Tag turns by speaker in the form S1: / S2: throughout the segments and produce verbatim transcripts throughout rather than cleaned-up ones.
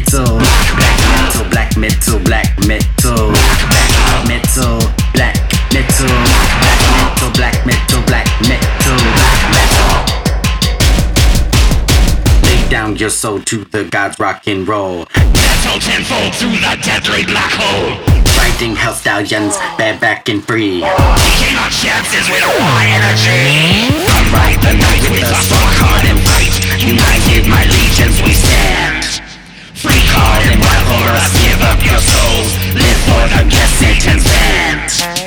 S1: metal, black metal, black metal, black metal, black metal, black metal, black metal, black metal, black metal, black metal. Lay down your soul to the gods, rock and roll.
S2: Metal tenfold through the deadly black hole.
S1: Riding hell stallions, bareback and free.
S2: Taking our chances with raw energy.
S1: I ride the night with a strong heart and fight. United, my legions we stand. Free call and while for us, give up your souls. Live for the guess Satan's band.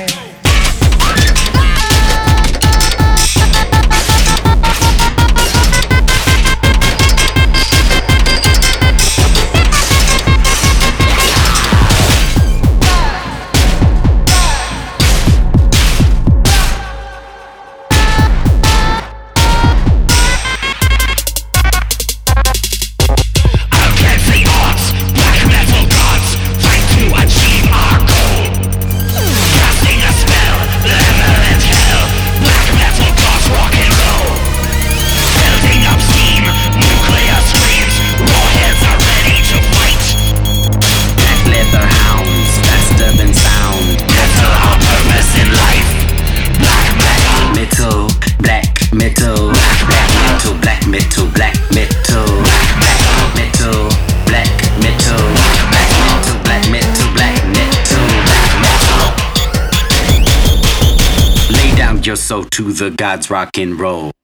S1: Metal, black metal, black metal, black metal, black metal, black metal, black metal, black metal, black metal, black metal. Lay down your soul to the gods, rock and roll.